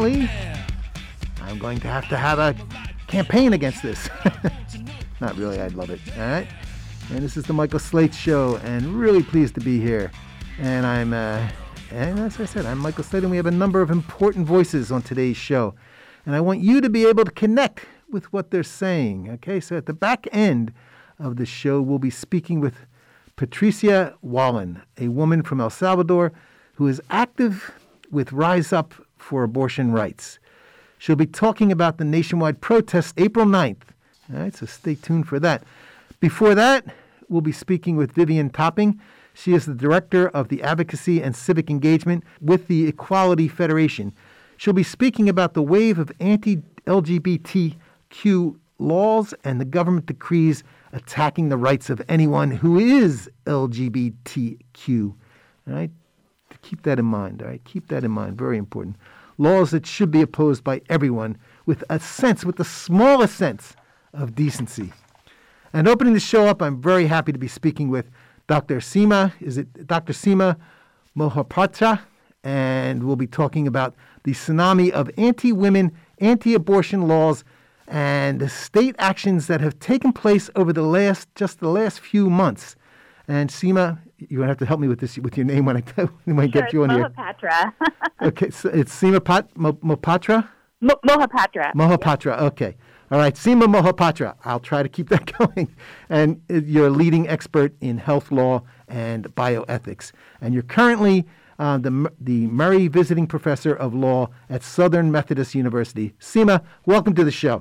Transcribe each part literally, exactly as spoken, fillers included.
unfortunately, I'm going to have to have a campaign against this. Not really, I'd love it. All right? And this is the Michael Slate Show, and really pleased to be here. And I'm, uh, and as I said, I'm Michael Slate, and we have a number of important voices on today's show. And I want you to be able to connect with what they're saying. Okay, so at the back end of the show, we'll be speaking with Patricia Wallin, a woman from El Salvador who is active with Rise Up for Abortion Rights. She'll be talking about the nationwide protest April ninth. All right, so stay tuned for that. Before that, we'll be speaking with Vivian Topping. She is the Director of the Advocacy and Civic Engagement with the Equality Federation. She'll be speaking about the wave of anti-L G B T Q laws and the government decrees attacking the rights of anyone who is L G B T Q. All right? Keep that in mind. All right? Keep that in mind. Very important. Laws that should be opposed by everyone with a sense, with the smallest sense of decency. And opening the show up, I'm very happy to be speaking with Doctor Seema. Is it Doctor Seema Mohapatra? And we'll be talking about the tsunami of anti-women, anti-abortion laws and the state actions that have taken place over the last, just the last few months. And Seema, you're going to have to help me with this, with your name when I, when I sure, get you on here. Mohapatra. Okay, so it's Seema Pat, Mo, Mohapatra? Mo- Mohapatra. Mohapatra, okay. All right, Seema Mohapatra. I'll try to keep that going. And you're a leading expert in health law and bioethics. And you're currently uh, the, the Murray Visiting Professor of Law at Southern Methodist University. Seema, welcome to the show.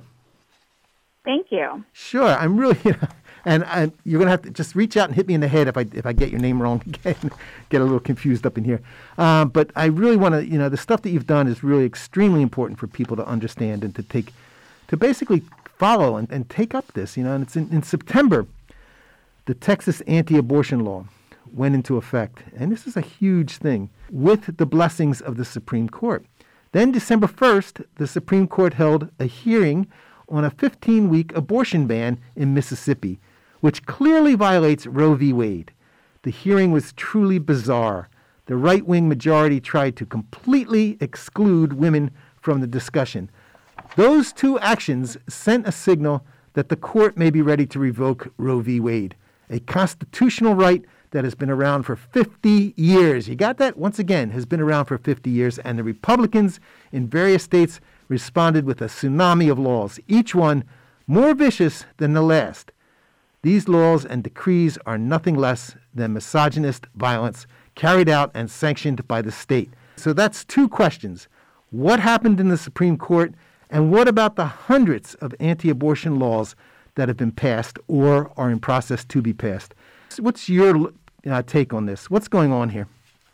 Thank you. Sure, I'm really, you know, and I, you're going to have to just reach out and hit me in the head if I if I get your name wrong again, get a little confused up in here. Um, but I really want to, you know, the stuff that you've done is really extremely important for people to understand and to take, to basically follow and, and take up this, you know. And it's in, in September, the Texas anti-abortion law went into effect. And this is a huge thing with the blessings of the Supreme Court. Then December first, the Supreme Court held a hearing on a fifteen-week abortion ban in Mississippi, which clearly violates Roe v. Wade. The hearing was truly bizarre. The right-wing majority tried to completely exclude women from the discussion. Those two actions sent a signal that the court may be ready to revoke Roe v. Wade, a constitutional right that has been around for fifty years. You got that? Once again, has been around for fifty years, and the Republicans in various states responded with a tsunami of laws, each one more vicious than the last. These laws and decrees are nothing less than misogynist violence carried out and sanctioned by the state. So that's two questions. What happened in the Supreme Court, and what about the hundreds of anti-abortion laws that have been passed or are in process to be passed? What's your uh, take on this? What's going on here?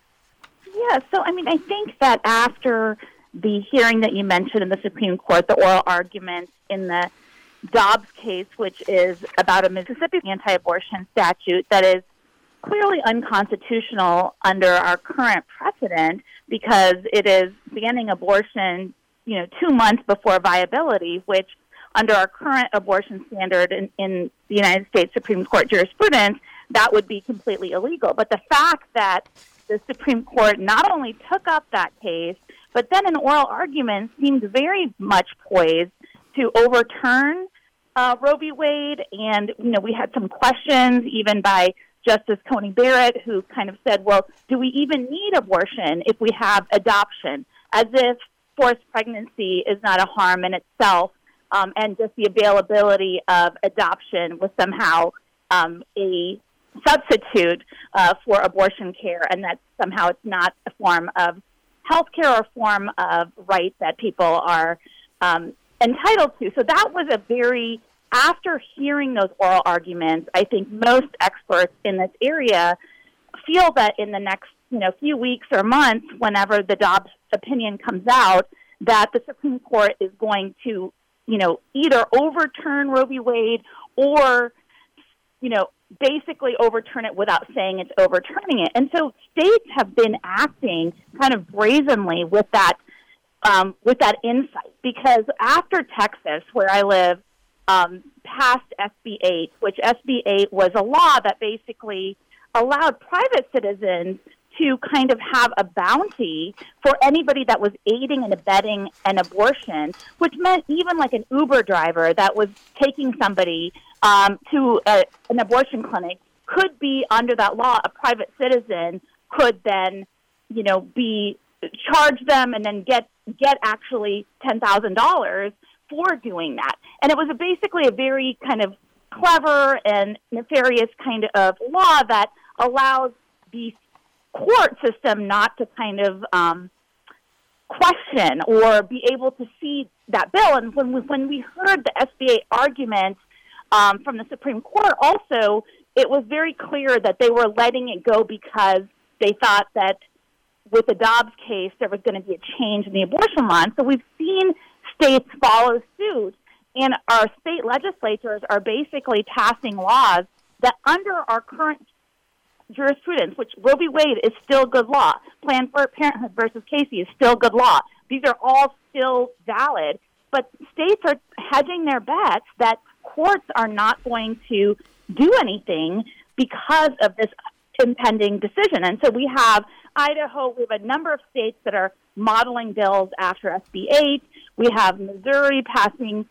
Yeah, so I mean, I think that after the hearing that you mentioned in the Supreme Court, the oral arguments in the Dobbs case, which is about a Mississippi anti-abortion statute that is clearly unconstitutional under our current precedent because it is banning abortion, you know, two months before viability, which under our current abortion standard in, in the United States Supreme Court jurisprudence, that would be completely illegal. But the fact that the Supreme Court not only took up that case, but then in oral arguments seemed very much poised to overturn uh, Roe v. Wade. And, you know, we had some questions even by Justice Coney Barrett, who kind of said, well, do we even need abortion if we have adoption? As if forced pregnancy is not a harm in itself, um, and just the availability of adoption was somehow um, a substitute uh, for abortion care, and that somehow it's not a form of healthcare or a form of right that people are um, entitled to. So that was a very, after hearing those oral arguments, I think most experts in this area feel that in the next, you know, few weeks or months, whenever the Dobbs opinion comes out, that the Supreme Court is going to, you know, either overturn Roe v. Wade or, you know, basically overturn it without saying it's overturning it. And so states have been acting kind of brazenly with that um, with that insight, because after Texas, where I live, um, passed S B eight, which S B eight was a law that basically allowed private citizens to kind of have a bounty for anybody that was aiding and abetting an abortion, which meant even like an Uber driver that was taking somebody um, to a, an abortion clinic could be, under that law, a private citizen could then, you know, be charge them and then get get actually ten thousand dollars for doing that. And it was a, basically a very kind of clever and nefarious kind of law that allows the court system not to kind of um, question or be able to see that bill. And when we, when we heard the S B A argument um, from the Supreme Court also, it was very clear that they were letting it go because they thought that with the Dobbs case, there was going to be a change in the abortion law. And so we've seen states follow suit, and our state legislatures are basically passing laws that under our current jurisprudence, which Roe v. Wade is still good law, Planned Parenthood versus Casey is still good law. These are all still valid, but states are hedging their bets that courts are not going to do anything because of this impending decision. And so we have Idaho, we have a number of states that are modeling bills after S B eight. We have Missouri passing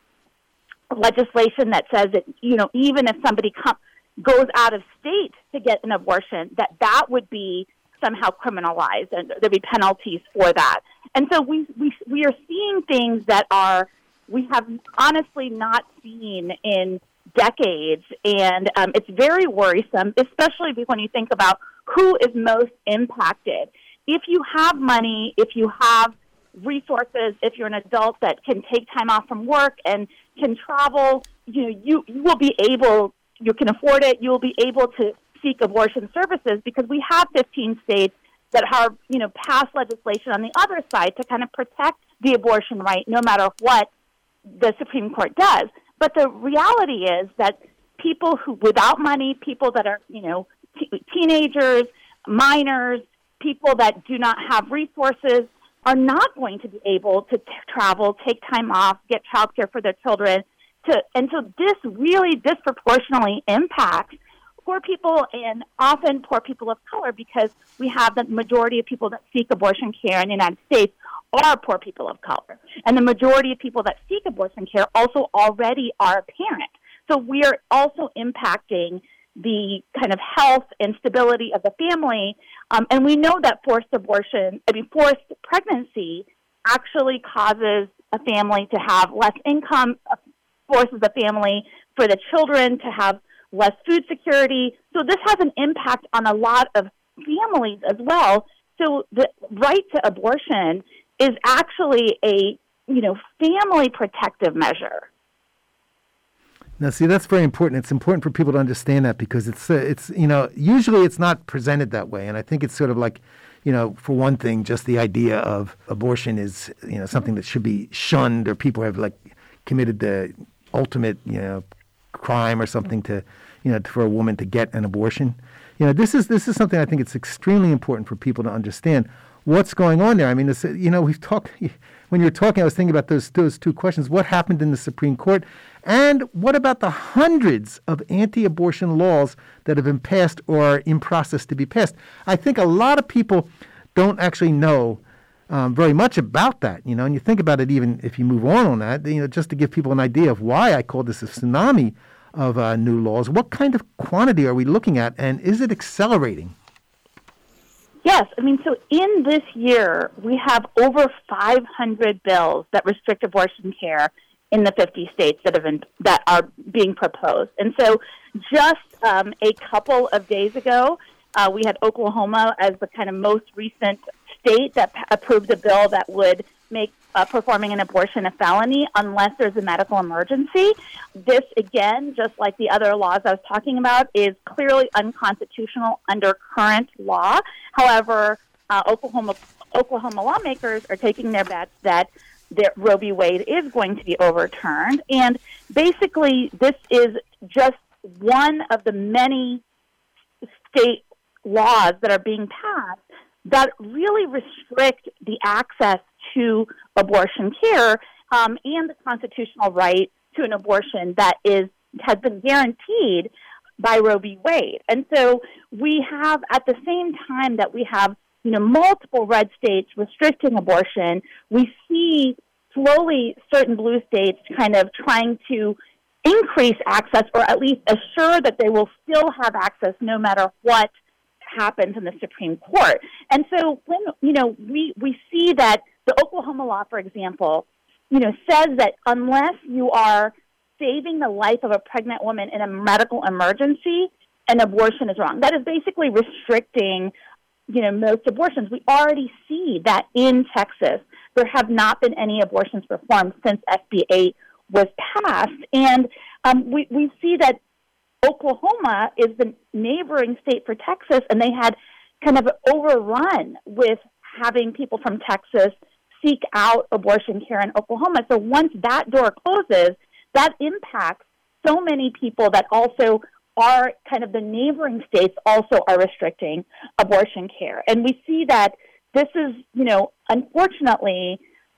legislation that says that, you know, even if somebody com- goes out of state to get an abortion, that that would be somehow criminalized and there'd be penalties for that. And so we, we, we are seeing things that are, we have honestly not seen in decades, and um, it's very worrisome, especially when you think about who is most impacted. If you have money, if you have resources, if you're an adult that can take time off from work and can travel, you know, you, you will be able, you can afford it, you will be able to seek abortion services because we have fifteen states that have, you know, passed legislation on the other side to kind of protect the abortion right no matter what the Supreme Court does. But the reality is that people who, without money, people that are, you know, t- teenagers, minors, people that do not have resources are not going to be able to t- travel, take time off, get child care for their children. To, and so this really disproportionately impacts poor people and often poor people of color because we have the majority of people that seek abortion care in the United States are poor people of color. And the majority of people that seek abortion care also already are a parent. So we are also impacting the kind of health and stability of the family. Um, and we know that forced abortion, I mean, forced pregnancy actually causes a family to have less income, forces a family for the children to have less food security. So this has an impact on a lot of families as well. So the right to abortion is actually a, you know, family protective measure. Now, see, that's very important. It's important for people to understand that because it's, uh, it's, you know, usually it's not presented that way. And I think it's sort of like, you know, for one thing, just the idea of abortion is, you know, something that should be shunned or people have like committed the ultimate, you know, crime or something to, you know, for a woman to get an abortion. You know, this is, this is something I think it's extremely important for people to understand what's going on there. I mean, this, you know, we've talked, when you were talking, I was thinking about those, those two questions. What happened in the Supreme Court? And what about the hundreds of anti-abortion laws that have been passed or are in process to be passed? I think a lot of people don't actually know um, very much about that, you know, and you think about it even if you move on on that, you know, just to give people an idea of why I call this a tsunami of uh, new laws. What kind of quantity are we looking at, and is it accelerating? Yes, I mean, so in this year, we have over five hundred bills that restrict abortion care in the fifty states that have been, that are being proposed. And so just um, a couple of days ago, uh, we had Oklahoma as the kind of most recent state that p- approved a bill that would make uh, performing an abortion a felony unless there's a medical emergency. This, again, just like the other laws I was talking about, is clearly unconstitutional under current law. However, uh, Oklahoma Oklahoma lawmakers are taking their bets that that Roe v. Wade is going to be overturned. And basically, this is just one of the many state laws that are being passed that really restrict the access to abortion care um, and the constitutional right to an abortion that is has been guaranteed by Roe v. Wade. And so we have, at the same time that we have, you know, multiple red states restricting abortion, we see slowly certain blue states kind of trying to increase access, or at least assure that they will still have access no matter what happens in the Supreme Court. And so when, you know, we, we see that the Oklahoma law, for example, you know, says that unless you are saving the life of a pregnant woman in a medical emergency, an abortion is wrong. That is basically restricting, you know, most abortions. We already see that in Texas, there have not been any abortions performed since S B eight was passed. And um, we, we see that Oklahoma is the neighboring state for Texas, and they had kind of overrun with having people from Texas seek out abortion care in Oklahoma. So once that door closes, that impacts so many people that also are kind of the neighboring states also are restricting abortion care. And we see that this is, you know, unfortunately,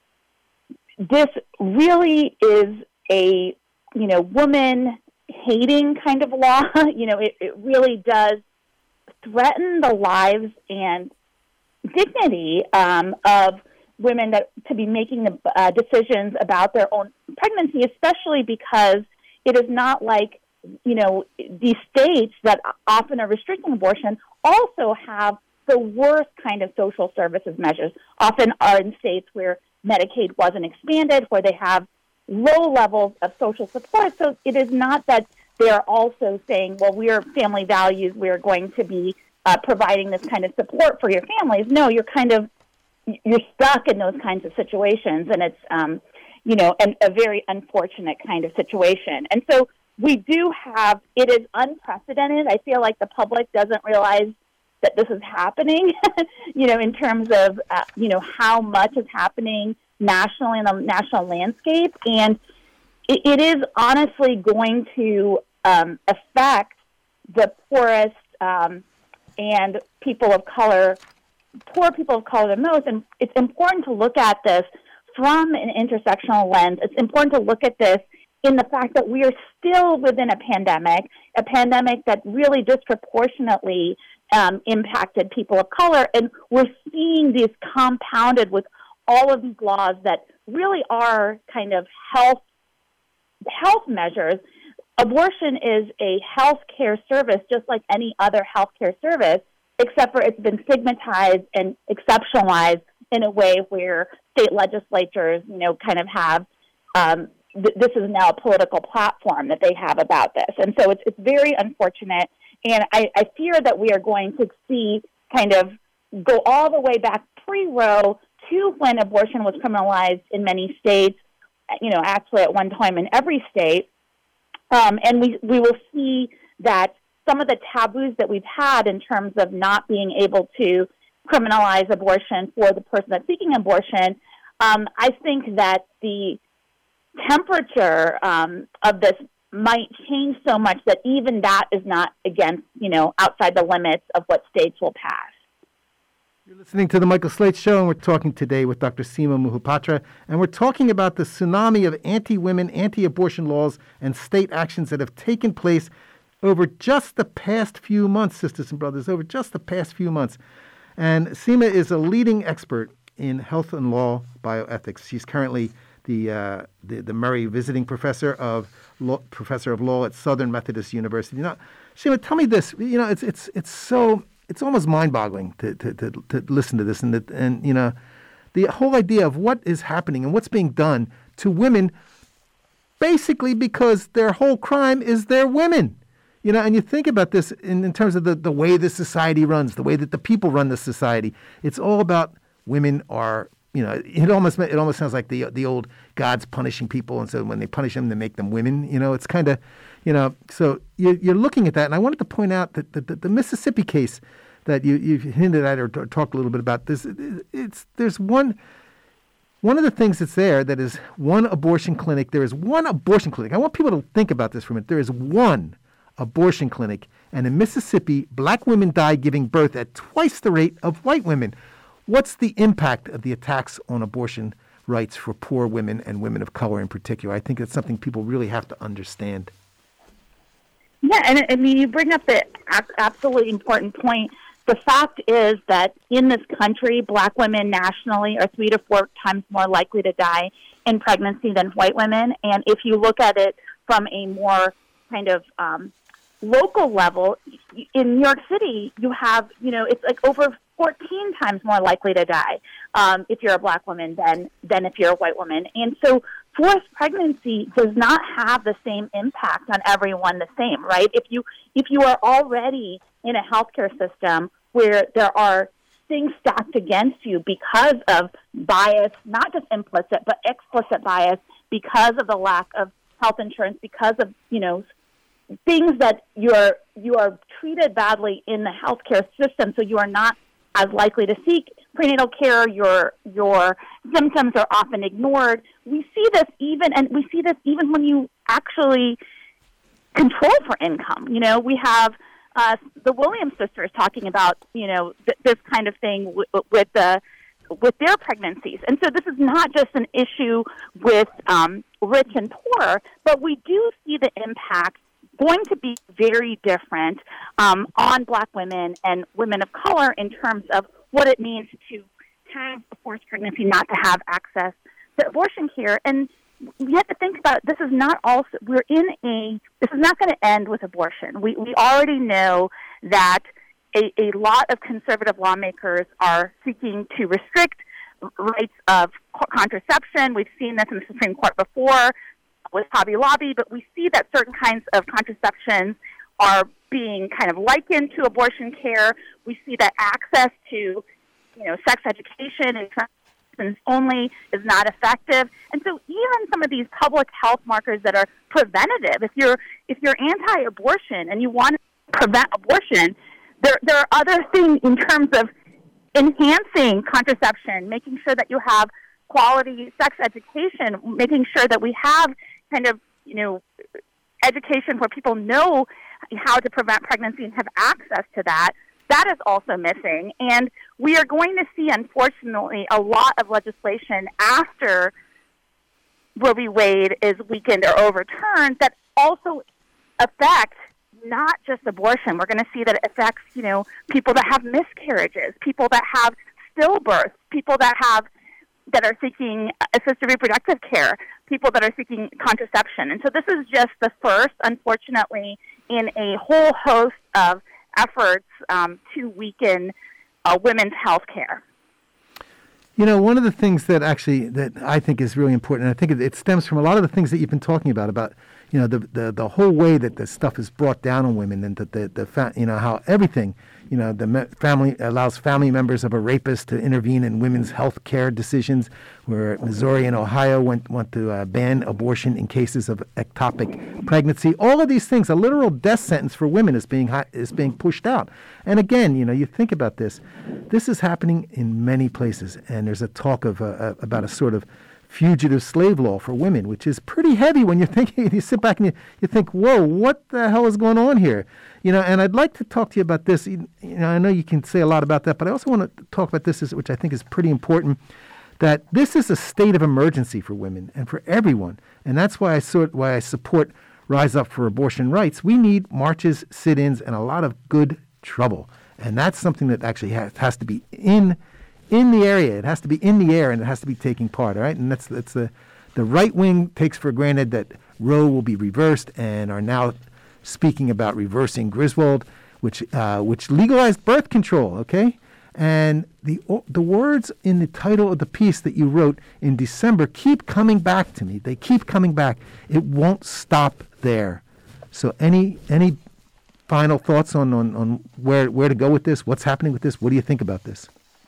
this really is a, you know, woman-hating kind of law. You know, it, it really does threaten the lives and dignity um, of women that to be making the uh, decisions about their own pregnancy, especially because it is not like, you know, these states that often are restricting abortion also have the worst kind of social services measures, often are in states where Medicaid wasn't expanded, where they have low levels of social support. So it is not that they're also saying, well, we are family values, we're going to be uh, providing this kind of support for your families. No, you're kind of, you're stuck in those kinds of situations, and it's, um, you know, an, a very unfortunate kind of situation. And so we do have, it is unprecedented. I feel like the public doesn't realize that this is happening, you know, in terms of, uh, you know, how much is happening nationally in the national landscape. And it, it is honestly going to um, affect the poorest um, and people of color, poor people of color the most. And it's important to look at this from an intersectional lens. It's important to look at this in the fact that we are still within a pandemic, a pandemic that really disproportionately um, impacted people of color. And we're seeing these compounded with all of these laws that really are kind of health health measures. Abortion is a health care service just like any other health care service, except for it's been stigmatized and exceptionalized in a way where state legislatures, you know, kind of have, um, th- this is now a political platform that they have about this. And so it's it's very unfortunate. And I, I fear that we are going to see kind of go all the way back pre-Roe to when abortion was criminalized in many states, you know, actually at one time in every state. Um, and we, we will see that some of the taboos that we've had in terms of not being able to criminalize abortion for the person that's seeking abortion, um, I think that the temperature um, of this might change so much that even that is not against, you know, outside the limits of what states will pass. You're listening to The Michael Slate Show, and we're talking today with Doctor Seema Mohapatra, and we're talking about the tsunami of anti-women, anti-abortion laws and state actions that have taken place over just the past few months, sisters and brothers, over just the past few months. And Seema is a leading expert in health and law bioethics. She's currently the uh, the, the Murray Visiting Professor of law, Professor of Law at Southern Methodist University. Now, Seema, tell me this. You know, it's it's it's so it's almost mind-boggling to to, to, to listen to this, and the, and you know, the whole idea of what is happening and what's being done to women, basically because their whole crime is they're women. You know, and you think about this in, in terms of the, the way this society runs, the way that the people run this society. It's all about women are, you know, it almost it almost sounds like the the old God's punishing people, and so when they punish them, they make them women. You know, it's kind of, you know, so you're, you're looking at that. And I wanted to point out that the, the, the Mississippi case that you, you've hinted at or, or talked a little bit about, this, it's there's one, one of the things that's there that is one abortion clinic. There is one abortion clinic. I want people to think about this for a minute. There is one abortion clinic, and in Mississippi, black women die giving birth at twice the rate of white women. What's the impact of the attacks on abortion rights for poor women and women of color in particular? I think it's something people really have to understand. Yeah, and I mean, you bring up the absolutely important point. The fact is that in this country, black women nationally are three to four times more likely to die in pregnancy than white women. And if you look at it from a more kind of um, local level, in New York City, you have, you know, it's like over fourteen times more likely to die um, if you're a black woman than, than if you're a white woman. And so forced pregnancy does not have the same impact on everyone the same, right? If you if you are already in a healthcare system where there are things stacked against you because of bias, not just implicit, but explicit bias, because of the lack of health insurance, because of, you know, things that you're you are treated badly in the healthcare system, so you are not as likely to seek prenatal care. Your your symptoms are often ignored. We see this even, and we see this even when you actually control for income. You know, we have uh, the Williams sisters talking about, you know, th- this kind of thing w- with the with their pregnancies. And so this is not just an issue with um, rich and poor, but we do see the impact going to be very different um, on black women and women of color in terms of what it means to have a forced pregnancy, not to have access to abortion care. And we have to think about, this is not also, we're in a, this is not going to end with abortion. We, we already know that a, a lot of conservative lawmakers are seeking to restrict rights of contraception. We've seen this in the Supreme Court before with Hobby Lobby, but we see that certain kinds of contraceptions are being kind of likened to abortion care. We see that access to, you know, sex education and contraceptions only is not effective. And so even some of these public health markers that are preventative, if you're if you're anti-abortion and you want to prevent abortion, there there are other things in terms of enhancing contraception, making sure that you have quality sex education, making sure that we have kind of, you know, education where people know how to prevent pregnancy and have access to that. That is also missing. And we are going to see, unfortunately, a lot of legislation after Roe v. Wade is weakened or overturned that also affect not just abortion. We're going to see that it affects, you know, people that have miscarriages, people that have stillbirth, people that have that are seeking assisted reproductive care, people that are seeking contraception. And so this is just the first, unfortunately, in a whole host of efforts um, to weaken uh, women's health care. You know, one of the things that actually that I think is really important, and I think it, it stems from a lot of the things that you've been talking about, about, you know, the the, the whole way that this stuff is brought down on women, and that the, the fa- you know, how everything, you know, the me- family allows family members of a rapist to intervene in women's health care decisions, where Missouri and Ohio went, want to uh, ban abortion in cases of ectopic pregnancy. All of these things, a literal death sentence for women is being hi- is being pushed out. And again, you know, you think about this, this is happening in many places, and there's a talk of uh, about a sort of fugitive slave law for women, which is pretty heavy when you're thinking, you sit back and you, you think, whoa, what the hell is going on here? You know, and I'd like to talk to you about this. You know, I know you can say a lot about that, but I also want to talk about this, which I think is pretty important, that this is a state of emergency for women and for everyone. And that's why I sort why I support Rise Up for Abortion Rights. We need marches, sit-ins, and a lot of good trouble. And that's something that actually has, has to be in in the area. It has to be in the air, and it has to be taking part, all right? And that's that's the the right wing takes for granted that Roe will be reversed, and are now speaking about reversing Griswold, which uh, which legalized birth control, okay? And the the words in the title of the piece that you wrote in December keep coming back to me. They keep coming back. It won't stop there. So any any final thoughts on, on, on where where to go with this? What's happening with this? What do you think about this?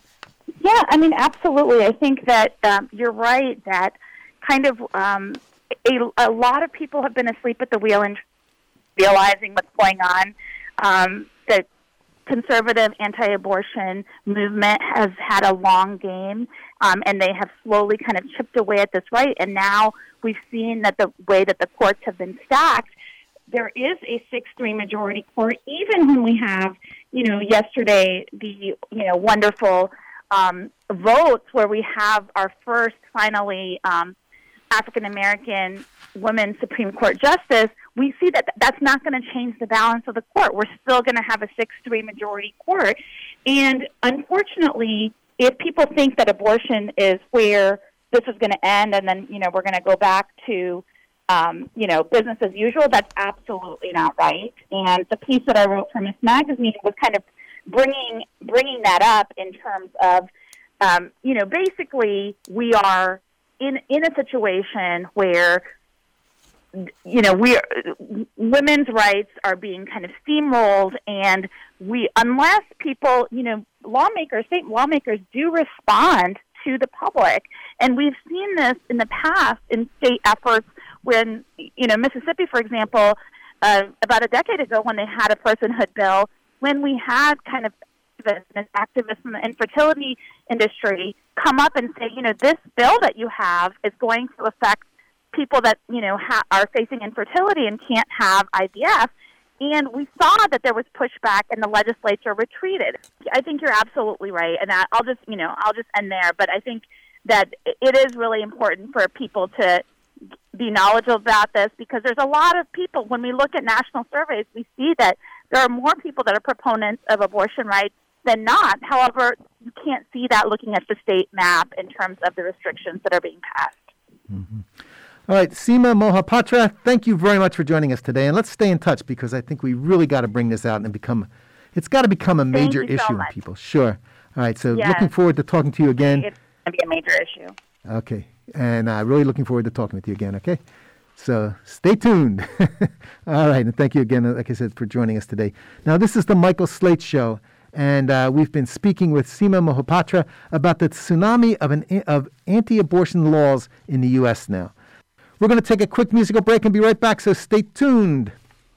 Yeah, I mean, absolutely. I think that um, you're right that kind of um, a, a lot of people have been asleep at the wheel and realizing what's going on. Um, the conservative anti-abortion movement has had a long game, um, and they have slowly kind of chipped away at this right. And now we've seen that the way that the courts have been stacked, there is a six three majority court, even when we have, you know, yesterday the, you know, wonderful um, votes where we have our first, finally, um, African-American woman Supreme Court justice, we see that that's not going to change the balance of the court. We're still going to have a six three majority court. And unfortunately, if people think that abortion is where this is going to end and then, you know, we're going to go back to, um, you know, business as usual, that's absolutely not right. And the piece that I wrote for Miss Magazine was kind of bringing bringing that up in terms of, um, you know, basically we are in in a situation where, you know, we women's rights are being kind of steamrolled, and we, unless people, you know, lawmakers, state lawmakers do respond to the public, and we've seen this in the past in state efforts when, you know, Mississippi, for example, uh, about a decade ago when they had a personhood bill, when we had kind of activists in the infertility industry come up and say, you know, this bill that you have is going to affect people that, you know, ha- are facing infertility and can't have I V F. And we saw that there was pushback and the legislature retreated. I think you're absolutely right. And I, I'll just, you know, I'll just end there. But I think that it is really important for people to be knowledgeable about this, because there's a lot of people, when we look at national surveys, we see that there are more people that are proponents of abortion rights than not. However, you can't see that looking at the state map in terms of the restrictions that are being passed. Mm-hmm. All right, Seema Mohapatra, thank you very much for joining us today. And let's stay in touch, because I think we really got to bring this out and become, it's got to become a major Thank you so issue much. with people. Sure. All right, so Yes. looking forward to talking to you again. It's going to be a major issue. Okay, and uh, really looking forward to talking with you again, okay? So stay tuned. All right, and thank you again, like I said, for joining us today. Now, this is the Michael Slate Show, and uh, we've been speaking with Seema Mohapatra about the tsunami of, an, of anti-abortion laws in the U S now. We're going to take a quick musical break and be right back, so stay tuned.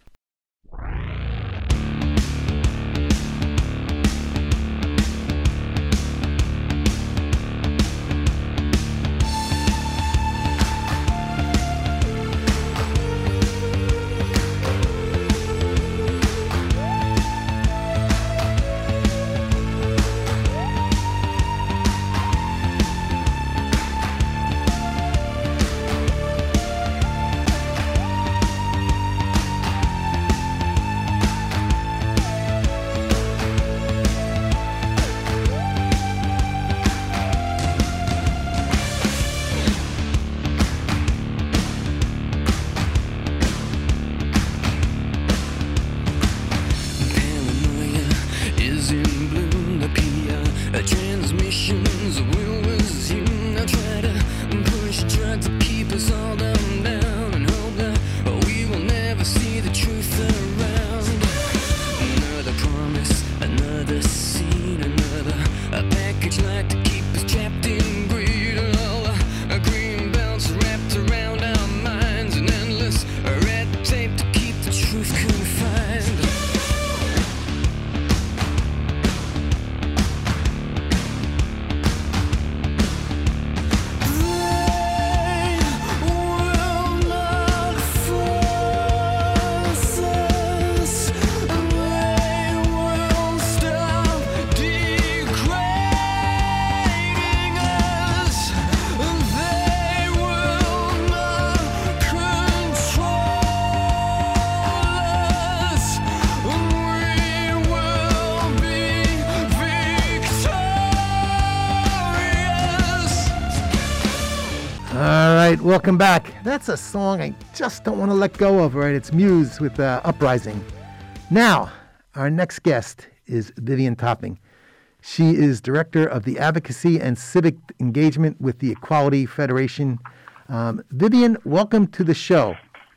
Welcome back. That's a song I just don't want to let go of, right? It's Muse with uh, Uprising. Now, our next guest is Vivian Topping. She is Director of the Advocacy and Civic Engagement with the Equality Federation. Um, Vivian, welcome to the show.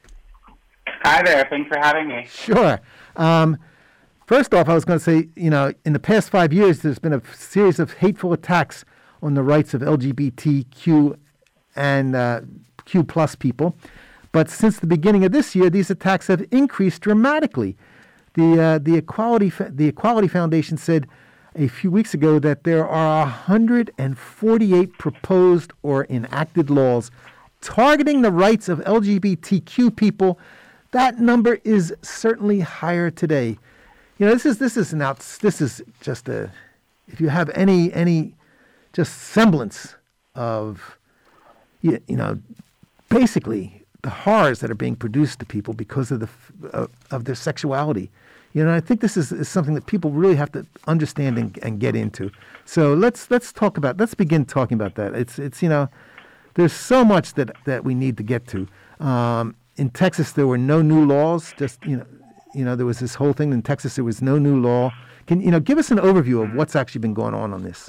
Hi there. Thanks for having me. Sure. Um, first off, I was going to say, you know, in the past five years, there's been a series of hateful attacks on the rights of L G B T Q and uh, Q plus people. But since the beginning of this year, these attacks have increased dramatically. The uh, the Equality the Equality Foundation said a few weeks ago that there are one hundred forty-eight proposed or enacted laws targeting the rights of L G B T Q people. That number is certainly higher today. You know, this is this is an out, this is just a, if you have any any just semblance of, you, you know, basically the horrors that are being produced to people because of the uh, of their sexuality. You know, I think this is, is something that people really have to understand and, and get into. So let's let's talk about let's begin talking about that. It's it's you know, there's so much that, that we need to get to. Um, in Texas, there were no new laws. Just you know, you know, there was this whole thing in Texas. There was no new law. Can you know give us an overview of what's actually been going on on this?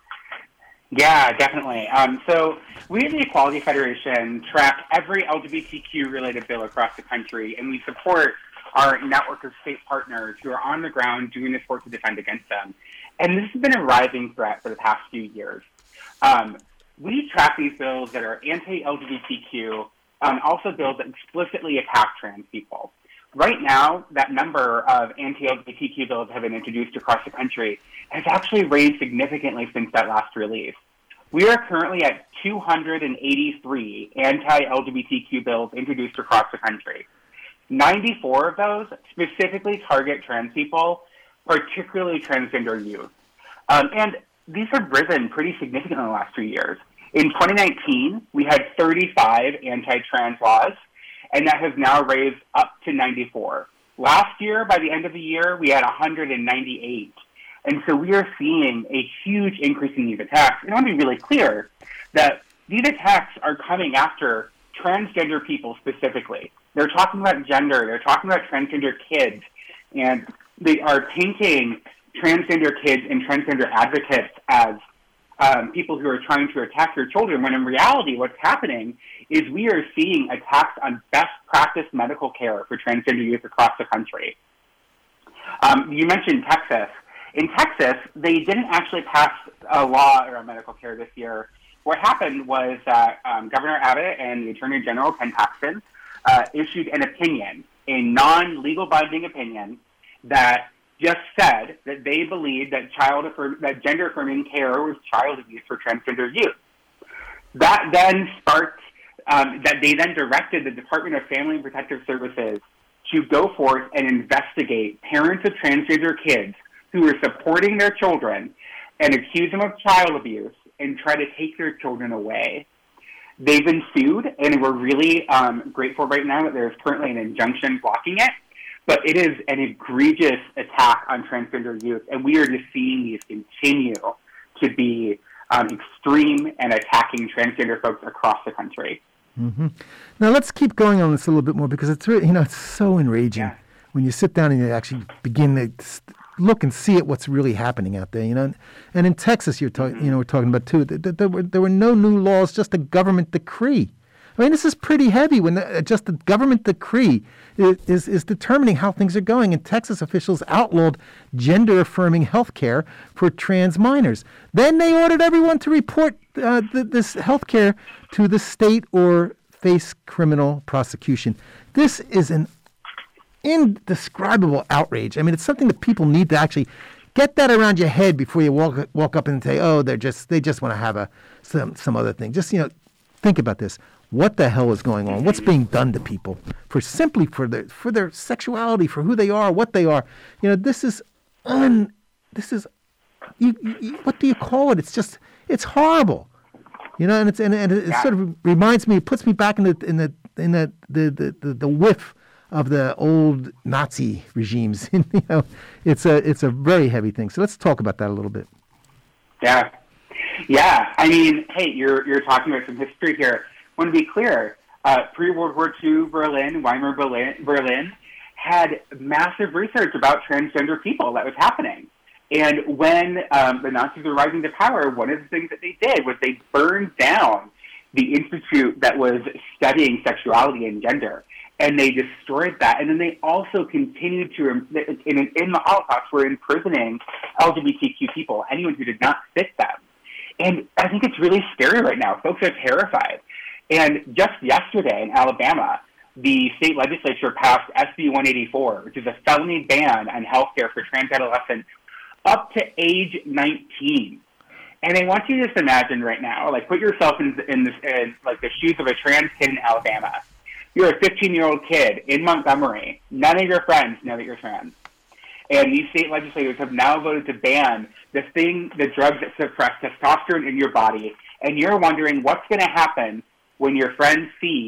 Yeah, definitely. Um, so we at the Equality Federation track every L G B T Q-related bill across the country, and we support our network of state partners who are on the ground doing this work to defend against them. And this has been a rising threat for the past few years. Um, we track these bills that are anti-L G B T Q, um, also bills that explicitly attack trans people. Right now, that number of anti-L G B T Q bills that have been introduced across the country has actually raised significantly since that last release. We are currently at two hundred eighty-three anti-L G B T Q bills introduced across the country. ninety-four of those specifically target trans people, particularly transgender youth. Um, and these have risen pretty significantly in the last few years. In twenty nineteen, we had thirty-five anti-trans laws, and that has now raised up to ninety-four. Last year, by the end of the year, we had one hundred ninety-eight. And so we are seeing a huge increase in these attacks. And I want to be really clear that these attacks are coming after transgender people specifically. They're talking about gender. They're talking about transgender kids. And they are painting transgender kids and transgender advocates as um, people who are trying to attack their children, when in reality what's happening is we are seeing attacks on best practice medical care for transgender youth across the country. Um, you mentioned Texas. In Texas, they didn't actually pass a law around medical care this year. What happened was that um, Governor Abbott and the Attorney General, Ken Paxton, uh, issued an opinion, a non-legal binding opinion, that just said that they believed that child affirm- that gender-affirming care was child abuse for transgender youth. That then sparked, um, that they then directed the Department of Family and Protective Services to go forth and investigate parents of transgender kids who are supporting their children and accuse them of child abuse and try to take their children away. They've been sued, and we're really um, grateful right now that there's currently an injunction blocking it, but it is an egregious attack on transgender youth, and we are just seeing these continue to be um, extreme and attacking transgender folks across the country. Mm-hmm. Now let's keep going on this a little bit more, because it's really, you know, it's so enraging yeah. when you sit down and you actually begin to look and see at what's really happening out there, you know. And in Texas, you're talking, you know, we're talking about too. There, there were there were no new laws, just a government decree. I mean, this is pretty heavy when the, just the government decree is, is is determining how things are going. And Texas officials outlawed gender-affirming health care for trans minors. Then they ordered everyone to report uh, the, this health care to the state or face criminal prosecution. This is an indescribable outrage. I mean, it's something that people need to actually get that around your head before you walk walk up and say, "Oh, they're just they just want to have a some some other thing." Just, you know, think about this. What the hell is going on? What's being done to people for simply for their for their sexuality, for who they are, what they are? You know, this is un. This is you, you, what do you call it? It's just it's horrible. You know, and it's and, and it yeah. sort of reminds me. It puts me back in the in the in the the the, the, the whiff of the old Nazi regimes. You know, it's a it's a very heavy thing. So let's talk about that a little bit. Yeah, yeah. I mean, hey, you're you're talking about some history here. I want to be clear. Uh, pre-World War Two Berlin, Weimar Berlin, Berlin had massive research about transgender people that was happening. And when um, the Nazis were rising to power, one of the things that they did was they burned down the institute that was studying sexuality and gender. And they destroyed that. And then they also continued to, in, in the Holocaust, were imprisoning L G B T Q people, anyone who did not fit them. And I think it's really scary right now. Folks are terrified. And just yesterday in Alabama, the state legislature passed S B one eighty-four, which is a felony ban on health care for trans adolescents up to age nineteen. And I want you to just imagine right now, like put yourself in, in, this, in like the shoes of a trans kid in Alabama. You're a fifteen-year-old kid in Montgomery. None of your friends know that you're trans. And these state legislators have now voted to ban the thing, the drugs that suppress testosterone in your body. And you're wondering what's going to happen when your friends see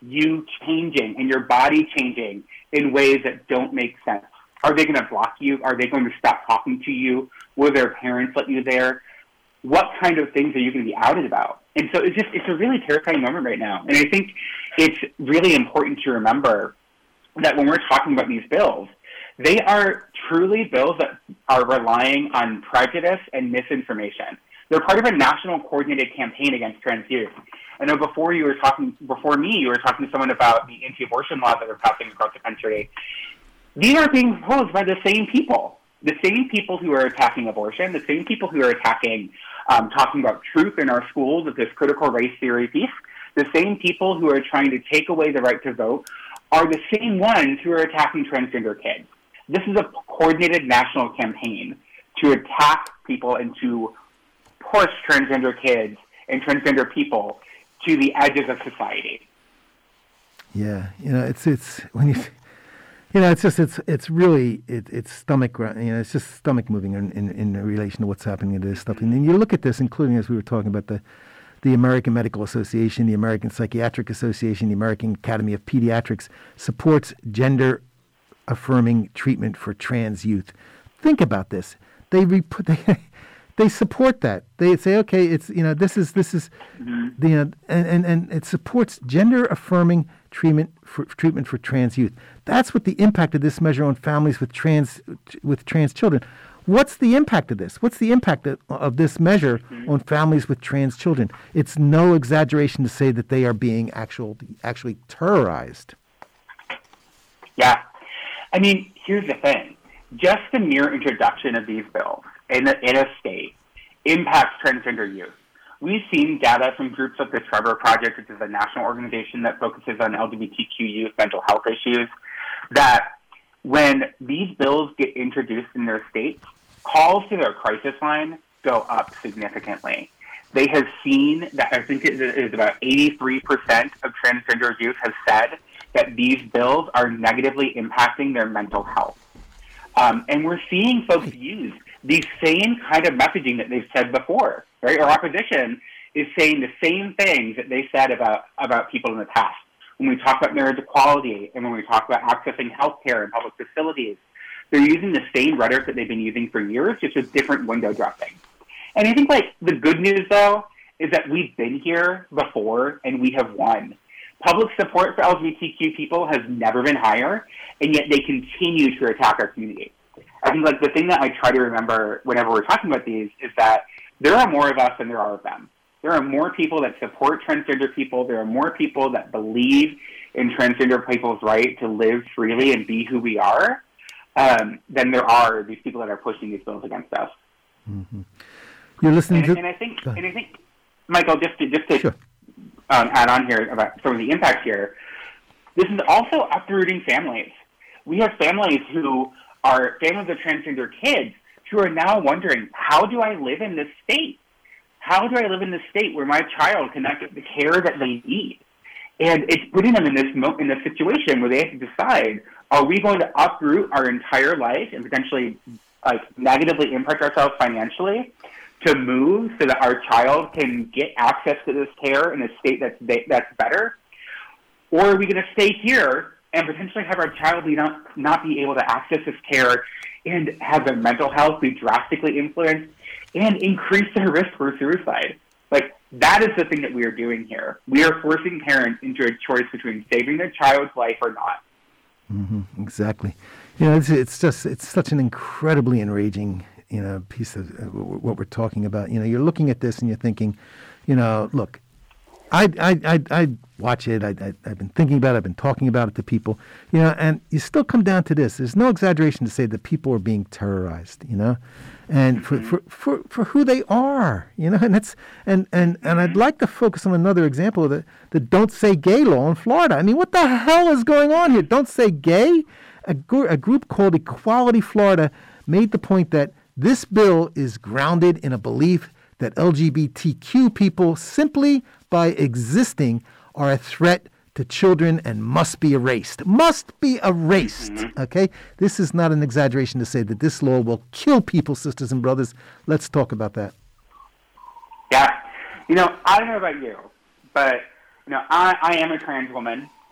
you changing and your body changing in ways that don't make sense? Are they going to block you? Are they going to stop talking to you? Will their parents let you there? What kind of things are you going to be outed about? And so it's just, it's a really terrifying moment right now. And I think it's really important to remember that when we're talking about these bills, they are truly bills that are relying on prejudice and misinformation. They're part of a national coordinated campaign against trans youth. I know before you were talking, before me, you were talking to someone about the anti-abortion laws that are passing across the country. These are being proposed by the same people, the same people who are attacking abortion, the same people who are attacking um, talking about truth in our schools with this critical race theory piece, the same people who are trying to take away the right to vote are the same ones who are attacking transgender kids. This is a coordinated national campaign to attack people and to push transgender kids and transgender people to the edges of society. Yeah, you know, it's it's when you, you know, it's just it's it's really it, it's stomach, you know, it's just stomach moving in, in in relation to what's happening to this stuff. And then you look at this, including as we were talking about the the American Medical Association, the American Psychiatric Association, the American Academy of Pediatrics supports gender affirming treatment for trans youth. Think about this. They rep- they they support that. They say, okay, it's you know this is this is mm-hmm. the you know, and, and and it supports gender affirming treatment for treatment for trans youth. That's what the impact of this measure on families with trans with trans children. What's the impact of this? What's the impact of, of this measure mm-hmm. on families with trans children? It's no exaggeration to say that they are being actual actually terrorized. Yeah. I mean, here's the thing. Just the mere introduction of these bills in a, in a state impacts transgender youth. We've seen data from groups like the Trevor Project, which is a national organization that focuses on L G B T Q youth mental health issues, that when these bills get introduced in their states, calls to their crisis line go up significantly. They have seen that, I think it is about eighty-three percent of transgender youth have said that these bills are negatively impacting their mental health. Um, and we're seeing folks use the same kind of messaging that they've said before, right? Our opposition is saying the same things that they said about, about people in the past. When we talk about marriage equality and when we talk about accessing health care in public facilities, they're using the same rhetoric that they've been using for years, just with different window dressing. And I think, like, the good news, though, is that we've been here before and we have won. Public support for L G B T Q people has never been higher, and yet they continue to attack our community. I think, like, the thing that I try to remember whenever we're talking about these is that there are more of us than there are of them. There are more people that support transgender people. There are more people that believe in transgender people's right to live freely and be who we are um, than there are these people that are pushing these bills against us. Mm-hmm. You're listening and, to... And I think, and I think, Michael, just to, just to sure. um, add on here about some of the impacts here, this is also uprooting families. We have families who are families of transgender kids who are now wondering, how do I live in this state? How do I live in this state where my child cannot get the care that they need? And it's putting them in this mo- in this situation where they have to decide, are we going to uproot our entire life and potentially like negatively impact ourselves financially to move so that our child can get access to this care in a state that's that's better? Or are we going to stay here and potentially have our child be not, not be able to access this care and have their mental health be drastically influenced and increase their risk for suicide? Like, that is the thing that we are doing here. We are forcing parents into a choice between saving their child's life or not. Mm-hmm, exactly. You know, it's, it's just, it's such an incredibly enraging, you know, piece of uh, what we're talking about. You know, you're looking at this and you're thinking, you know, look, I I I I watch it. I, I I've been thinking about it. I've been talking about it to people. You know, and you still come down to this. There's no exaggeration to say that people are being terrorized. You know, and for for, for, for who they are. You know, and it's and, and, and I'd like to focus on another example of the the Don't Say Gay law in Florida. I mean, what the hell is going on here? Don't Say Gay. A, gr- a group called Equality Florida made the point that this bill is grounded in a belief that L G B T Q people simply by existing are a threat to children and must be erased. Must be erased, mm-hmm. okay? This is not an exaggeration to say that this law will kill people, sisters and brothers. Let's talk about that. Yeah. You know, I don't know about you, but, you know, I, I am a trans woman.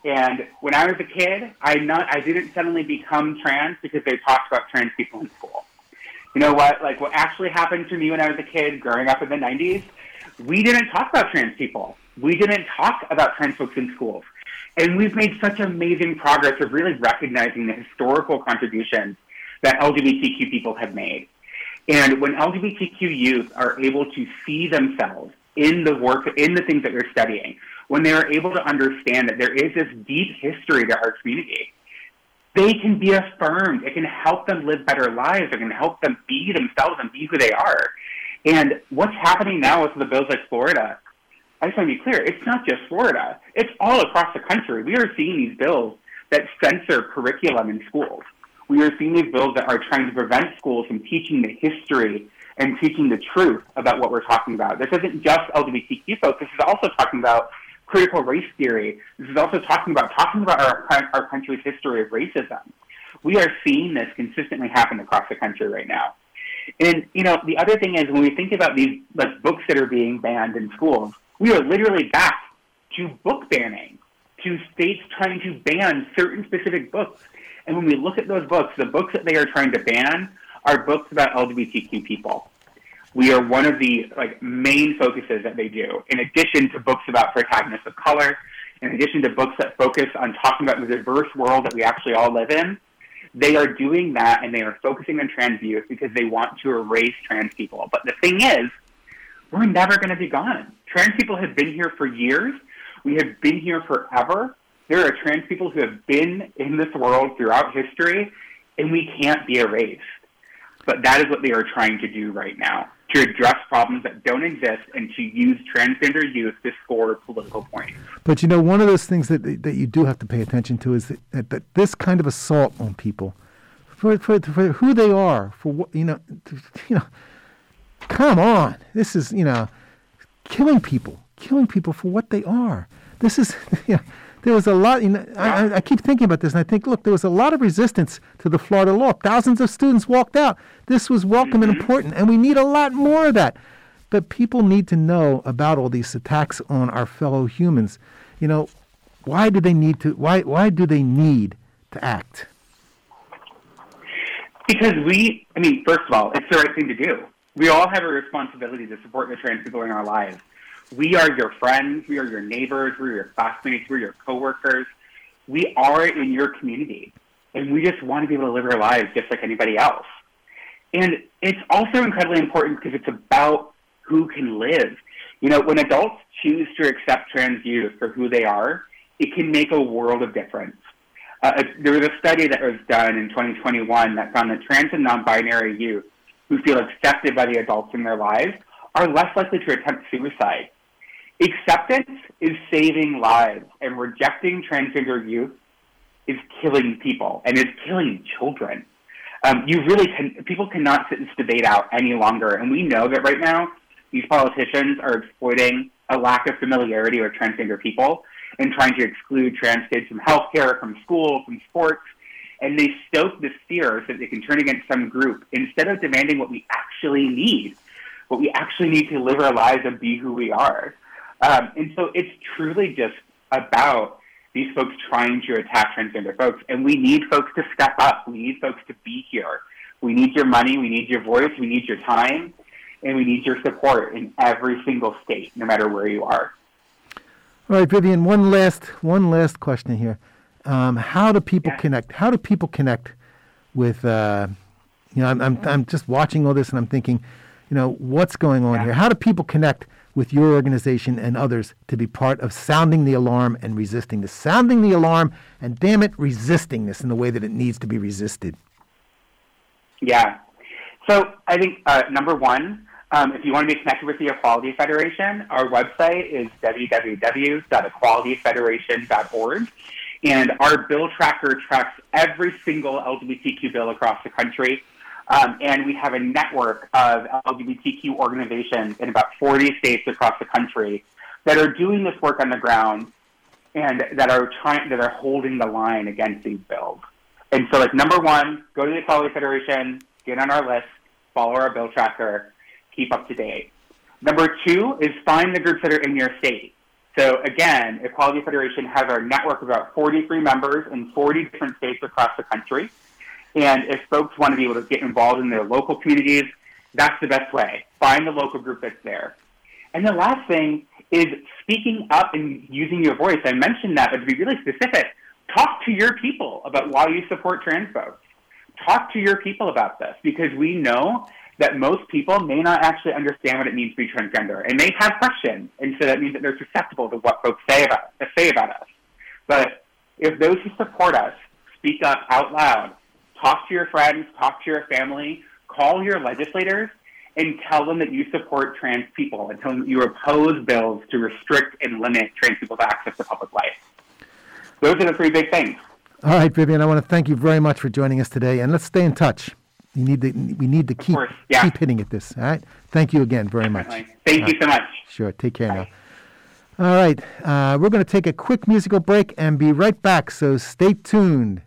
And when I was a kid, I not I didn't suddenly become trans because they talked about trans people in school. You know what? Like what actually happened to me when I was a kid growing up in the nineties, we didn't talk about trans people. We didn't talk about trans folks in schools. And we've made such amazing progress of really recognizing the historical contributions that L G B T Q people have made. And when L G B T Q youth are able to see themselves in the work, in the things that they're studying, when they are able to understand that there is this deep history to our community, they can be affirmed. It can help them live better lives. It can help them be themselves and be who they are. And what's happening now with the bills like Florida, I just want to be clear, it's not just Florida. It's all across the country. We are seeing these bills that censor curriculum in schools. We are seeing these bills that are trying to prevent schools from teaching the history and teaching the truth about what we're talking about. This isn't just L G B T Q folks. This is also talking about critical race theory. This is also talking about talking about our, our country's history of racism. We are seeing this consistently happen across the country right now. And, you know, the other thing is when we think about these like books that are being banned in schools, we are literally back to book banning, to states trying to ban certain specific books. And when we look at those books, the books that they are trying to ban are books about L G B T Q people. We are one of the like main focuses that they do, in addition to books about protagonists of color, in addition to books that focus on talking about the diverse world that we actually all live in. They are doing that, and they are focusing on trans youth because they want to erase trans people. But the thing is, we're never going to be gone. Trans people have been here for years. We have been here forever. There are trans people who have been in this world throughout history, and we can't be erased. But that is what they are trying to do right now, to address problems that don't exist and to use transgender youth to score political points. But, you know, one of those things that that you do have to pay attention to is that, that, that this kind of assault on people, for, for for who they are, for what, you know, you know, come on. This is, you know, killing people, killing people for what they are. This is, you know, there was a lot, you know, I, I keep thinking about this, and I think, look, there was a lot of resistance to the Florida law. Thousands of students walked out. This was welcome mm-hmm. and important, and we need a lot more of that. But people need to know about all these attacks on our fellow humans. You know, why do they need to, why, why do they need to act? Because we, I mean, first of all, it's the right thing to do. We all have a responsibility to support the trans people in our lives. We are your friends, we are your neighbors, we're your classmates, we're your coworkers. We are in your community, and we just want to be able to live our lives just like anybody else. And it's also incredibly important because it's about who can live. You know, when adults choose to accept trans youth for who they are, it can make a world of difference. Uh, there was a study that was done in twenty twenty-one that found that trans and non-binary youth who feel accepted by the adults in their lives are less likely to attempt suicide. Acceptance is saving lives, and rejecting transgender youth is killing people, and is killing children. Um, you really can, people cannot sit this debate out any longer, and we know that right now these politicians are exploiting a lack of familiarity with transgender people and trying to exclude trans kids from healthcare, from school, from sports, and they stoke this fear so that they can turn against some group instead of demanding what we actually need, what we actually need to live our lives and be who we are. Um, and so it's truly just about these folks trying to attack transgender folks. And we need folks to step up. We need folks to be here. We need your money. We need your voice. We need your time. And we need your support in every single state, no matter where you are. All right, Vivian, one last one last question here. Um, how do people yeah. connect? How do people connect with, uh, you know, I'm, I'm, I'm just watching all this and I'm thinking, you know, what's going on yeah. here? How do people connect with your organization and others to be part of sounding the alarm and resisting this? Sounding the alarm and, damn it, resisting this in the way that it needs to be resisted. Yeah. So I think, uh, number one, um, if you want to be connected with the Equality Federation, our website is w w w dot equality federation dot org. And our bill tracker tracks every single L G B T Q bill across the country. Um, and we have a network of L G B T Q organizations in about forty states across the country that are doing this work on the ground and that are trying, that are holding the line against these bills. And so, like, number one, go to the Equality Federation, get on our list, follow our bill tracker, keep up to date. Number two is find the groups that are in your state. So again, Equality Federation has our network of about forty-three members in forty different states across the country. And if folks want to be able to get involved in their local communities, that's the best way. Find the local group that's there. And the last thing is speaking up and using your voice. I mentioned that, but to be really specific, talk to your people about why you support trans folks. Talk to your people about this, because we know that most people may not actually understand what it means to be transgender and may have questions, and so that means that they're susceptible to what folks say about say about us. But if those who support us speak up out loud, talk to your friends, talk to your family, call your legislators, and tell them that you support trans people, and tell them that you oppose bills to restrict and limit trans people's access to public life. Those are the three big things. All right, Vivian, I want to thank you very much for joining us today, and let's stay in touch. You need to, we need to keep yeah. keep hitting at this. All right. Thank you again very Definitely. much. Thank all you right. so much. Sure. Take care Bye. now. All right. Uh, we're going to take a quick musical break and be right back. So stay tuned.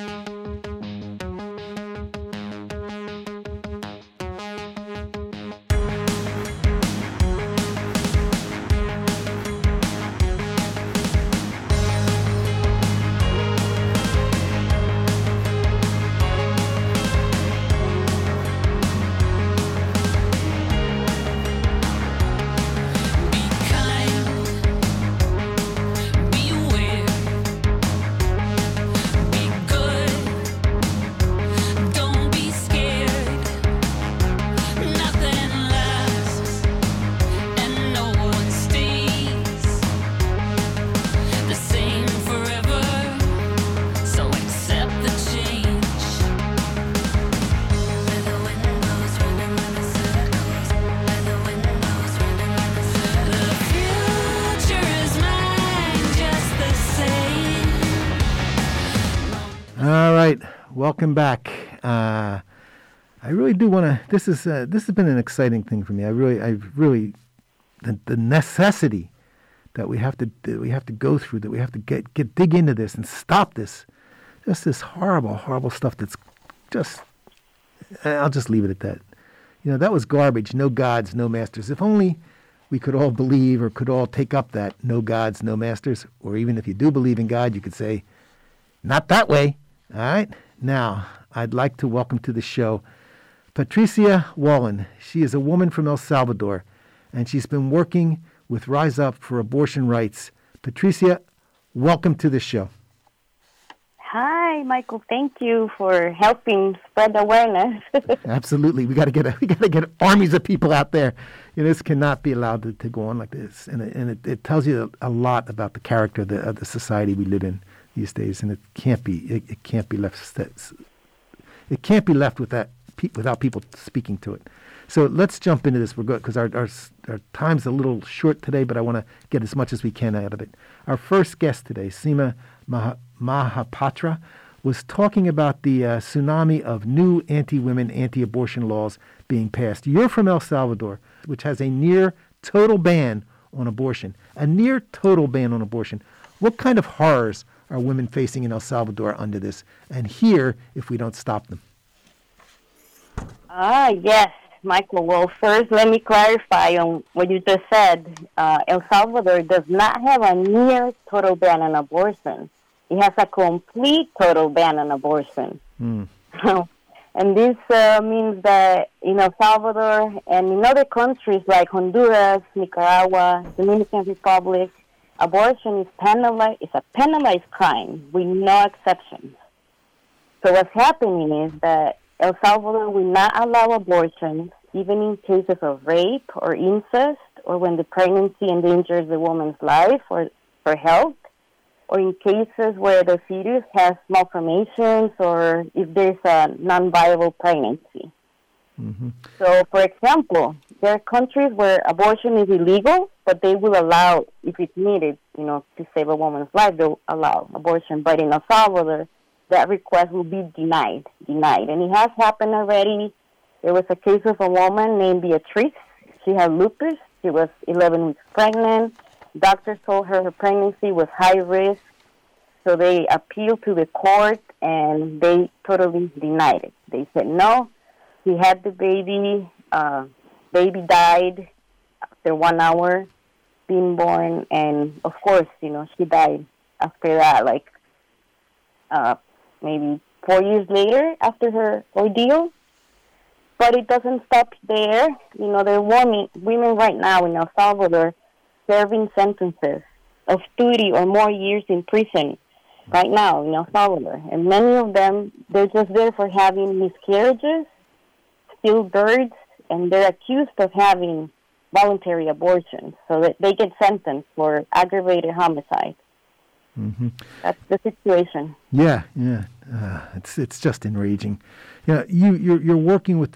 All right, welcome back. Uh, I really do want to. This is uh, this has been an exciting thing for me. I really, I really, the, the necessity that we have to that we have to go through, that we have to get get dig into this and stop this, just this horrible, horrible stuff. That's just. I'll just leave it at that. You know, that was garbage. No gods, no masters. If only we could all believe or could all take up that no gods, no masters. Or even if you do believe in God, you could say, not that way. All right. Now, I'd like to welcome to the show Patricia Wallen. She is a woman from El Salvador, and she's been working with Rise Up for abortion rights. Patricia, welcome to the show. Hi, Michael. Thank you for helping spread awareness. Absolutely. We got to get a, we got to get armies of people out there. You know, this cannot be allowed to, to go on like this, and it, and it, it tells you a, a lot about the character of the, of the society we live in these days, and it can't be it, it can't be left it can't be left with that without people speaking to it. So let's jump into this. We're good because our, our our time's a little short today, but I want to get as much as we can out of it. Our first guest today, Seema Mah- Mahapatra, was talking about the uh, tsunami of new anti-women, anti-abortion laws being passed. You're from El Salvador, which has a near total ban on abortion. A near total ban on abortion. What kind of horrors are women facing in El Salvador under this, and here if we don't stop them? Ah, yes, Michael. Well, first, let me clarify on what you just said. Uh, El Salvador does not have a near total ban on abortion. It has a complete total ban on abortion. Mm. And this uh, means that in El Salvador and in other countries like Honduras, Nicaragua, Dominican Republic, abortion is penalized, it's a penalized crime with no exceptions. So what's happening is that El Salvador will not allow abortion even in cases of rape or incest, or when the pregnancy endangers the woman's life or for health, or in cases where the fetus has malformations, or if there's a non-viable pregnancy. Mm-hmm. So, for example, there are countries where abortion is illegal, but they will allow, if it's needed, you know, to save a woman's life, they'll allow abortion. But in El Salvador, that request will be denied, denied. And it has happened already. There was a case of a woman named Beatrice. She had lupus. She was eleven weeks pregnant. Doctors told her her pregnancy was high risk. So they appealed to the court, and they totally denied it. They said, no, he had the baby. Uh, baby died after one hour. being born, and of course, you know, she died after that, like uh, maybe four years later after her ordeal. But it doesn't stop there. You know, there are women, women right now in El Salvador serving sentences of thirty or more years in prison right now in El Salvador. And many of them, they're just there for having miscarriages, stillbirths, and they're accused of having voluntary abortions. So that they get sentenced for aggravated homicide. Mm-hmm. That's the situation. Yeah, yeah. Uh, it's it's just enraging. Yeah, you you're you're working with,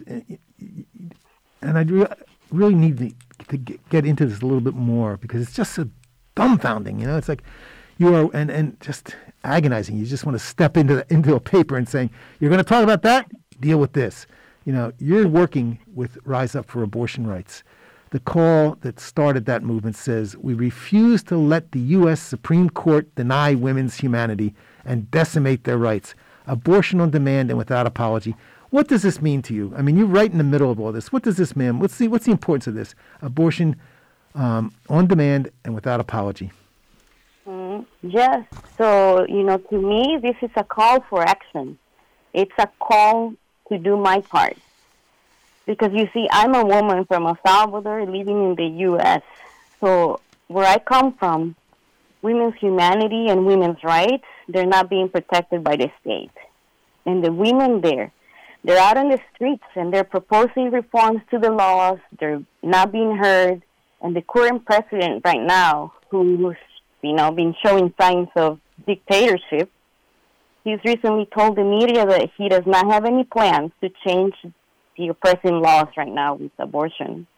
and I re- really need to, to get into this a little bit more because it's just so dumbfounding. You know, it's like you are and, and just agonizing. You just want to step into the, into a paper and saying you're going to talk about that. Deal with this. You know, you're working with Rise Up for Abortion Rights. The call that started that movement says, we refuse to let the U S Supreme Court deny women's humanity and decimate their rights. Abortion on demand and without apology. What does this mean to you? I mean, you're right in the middle of all this. What does this mean? What's the, what's the importance of this? Abortion um, on demand and without apology. Mm, yes. So, you know, to me, this is a call for action. It's a call to do my part. Because, you see, I'm a woman from El Salvador living in the U S So where I come from, women's humanity and women's rights, they're not being protected by the state. And the women there, they're out on the streets and they're proposing reforms to the laws. They're not being heard. And the current president right now, who's, you know, been showing signs of dictatorship, he's recently told the media that he does not have any plans to change the oppressing laws right now with abortion.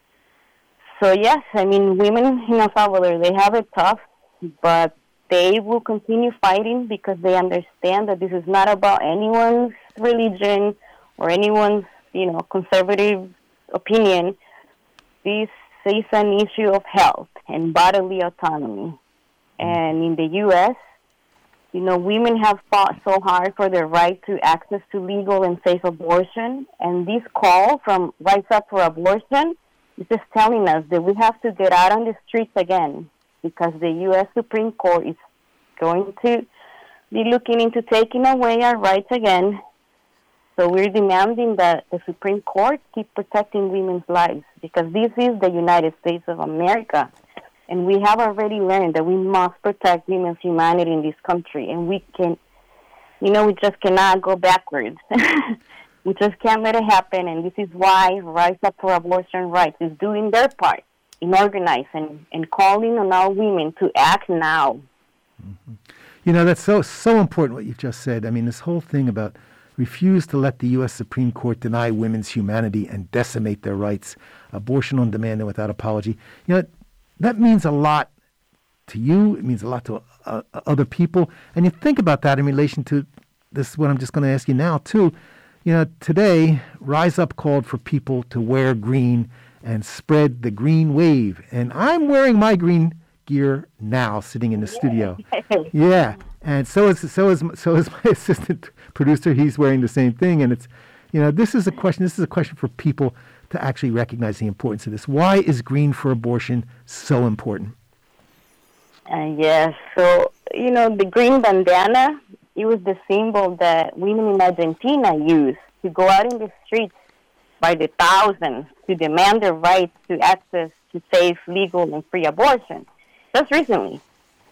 So yes, I mean, women in El Salvador, they have it tough, but they will continue fighting because they understand that this is not about anyone's religion or anyone's, you know, conservative opinion. This is an issue of health and bodily autonomy. And in the U S, you know, women have fought so hard for their right to access to legal and safe abortion. And this call from Rise Up for Abortion is just telling us that we have to get out on the streets again because the U S Supreme Court is going to be looking into taking away our rights again. So we're demanding that the Supreme Court keep protecting women's lives because this is the United States of America. And we have already learned that we must protect women's humanity in this country. And we can, you know, we just cannot go backwards. We just can't let it happen. And this is why Rise Up for Abortion Rights is doing their part in organizing and calling on all women to act now. Mm-hmm. You know, that's so, so important what you've just said. I mean, this whole thing about refuse to let the U S Supreme Court deny women's humanity and decimate their rights, abortion on demand and without apology. You know, that means a lot to you. It means a lot to uh, other people. And you think about that in relation to this, what I'm just going to ask you now, too. You know, today, Rise Up called for people to wear green and spread the green wave. And I'm wearing my green gear now, sitting in the studio. Yeah. And so is, so is, so is my assistant producer. He's wearing the same thing. And it's, you know, this is a question, this is a question for people to actually recognize the importance of this. Why is Green for Abortion so important? Uh, yes, so, you know, the green bandana, it was the symbol that women in Argentina used to go out in the streets by the thousands to demand their right to access to safe, legal, and free abortion. Just recently.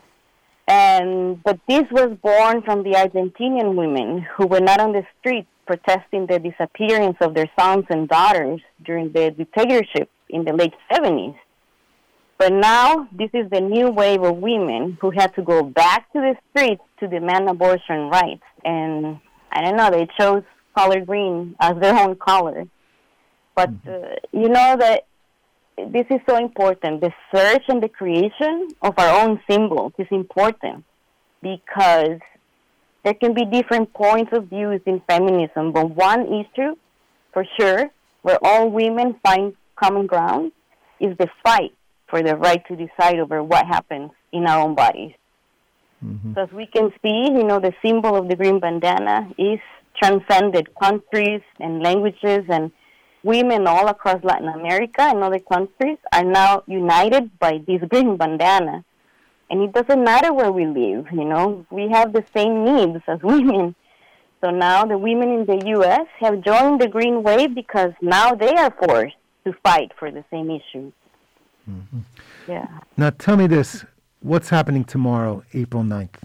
And but this was born from the Argentinian women who were not on the streets protesting the disappearance of their sons and daughters during the dictatorship in the late seventies. But now, this is the new wave of women who had to go back to the streets to demand abortion rights. And I don't know, they chose color green as their own color. But uh, you know that this is so important. The search and the creation of our own symbols is important because there can be different points of views in feminism, but one issue, for sure, where all women find common ground, is the fight for the right to decide over what happens in our own bodies. Mm-hmm. So as we can see, you know, the symbol of the green bandana is transcended countries and languages, and women all across Latin America and other countries are now united by this green bandana. And it doesn't matter where we live, you know. We have the same needs as women. So now the women in the U S have joined the Green Wave because now they are forced to fight for the same issues. Mm-hmm. Yeah. Now tell me this. What's happening tomorrow, April ninth?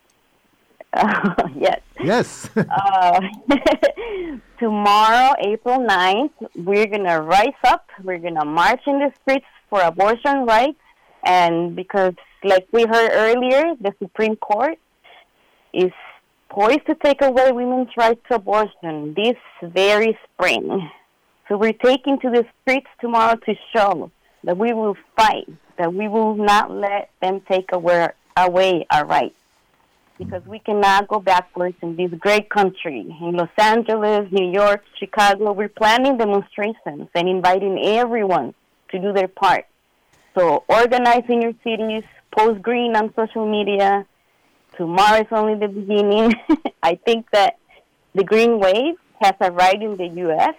Uh, yes. Yes. uh, tomorrow, April ninth, we're going to rise up. We're going to march in the streets for abortion rights. And because, like we heard earlier, the Supreme Court is poised to take away women's right to abortion this very spring. So we're taking to the streets tomorrow to show that we will fight, that we will not let them take away, away our rights. Because we cannot go backwards in this great country. In Los Angeles, New York, Chicago, we're planning demonstrations and inviting everyone to do their part. So organize in your cities, post green on social media. Tomorrow is only the beginning. I think that the Green Wave has arrived in the U S